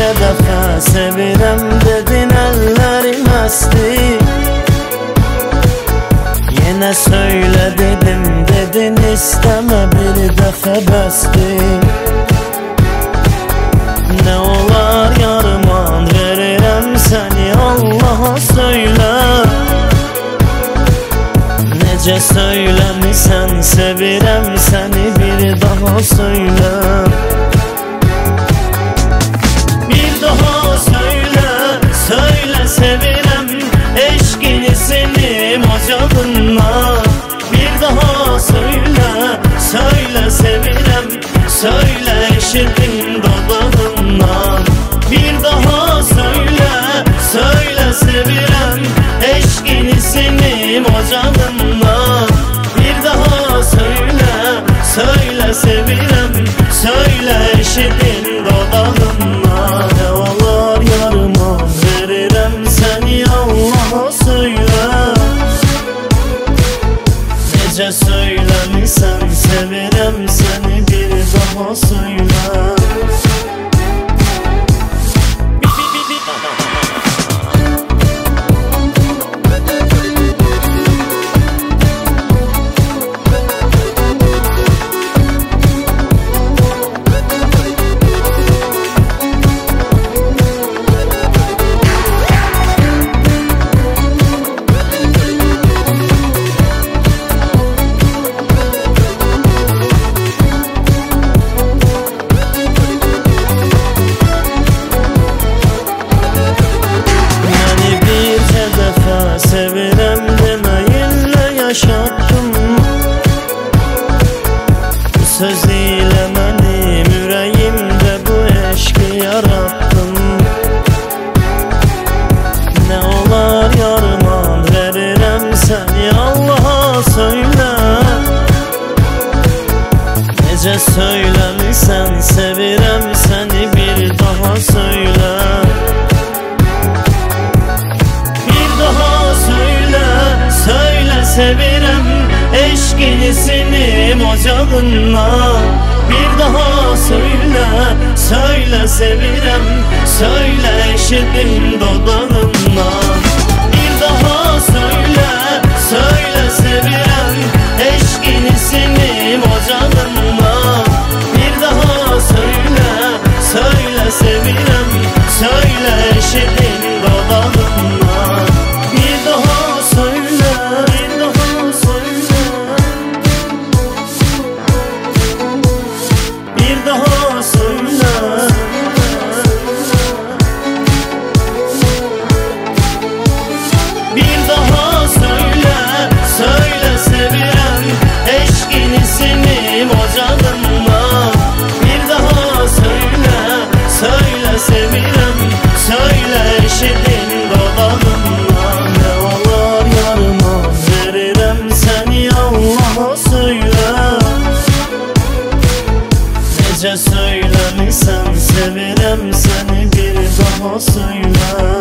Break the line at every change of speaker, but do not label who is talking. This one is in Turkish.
dəfə sevirəm dedin, əllərim əsdi. Yenə söylə dedim, dedin istəmə, bir dəfə bəsdir. Nə olar yarıman verirəm səni, Allaha söylə. Necə söyləmisən, sevirəm səni, bir daha söylə. Bir daha söylə, söylə sevirəm, eşqini sinim ocağından. Bir daha söylə, söylə sevirəm, söylə eşidim dodağından. Bir daha söylə, söylə sevirəm, eşqini sinim ocağından. Bir daha söylə, söylə sevirəm, söylə eşidim dodağından. Nə olar yarıma verirəm səni, Allaha söylə. Necə söyləmisən, sevirəm səni, bir daha söylə. Sevirəm deməyinlə yaşattım. Bu söz ilə mənim ürəyimdə bu eşqi yarattım. Nə olar yarıman verirəm səni, Allaha söylə. Necə söyləmisən, sevirəm səni, bir daha söylə. Söylə sevirəm, eşqini sinim ocağından. Bir daha söylə, söylə sevirəm, söylə eşidim dodağından. Bir daha söylə, söylə sevirəm, eşqini sinim ocağından. Bir daha söylə, söylə sevirəm, söylə eşidim dodağından. Bir daha söylə, bir daha söylə, bir daha söylə. Bir daha söylə, söylə sevirəm, eşqini sinim ocağından. Bir daha söylə, söylə sevirəm, söylə eşidim dodağından. Nə olar yarıma verirəm səni, Allaha söylə. Necə söyləmisən, sevirəm səni, bir daha söylə.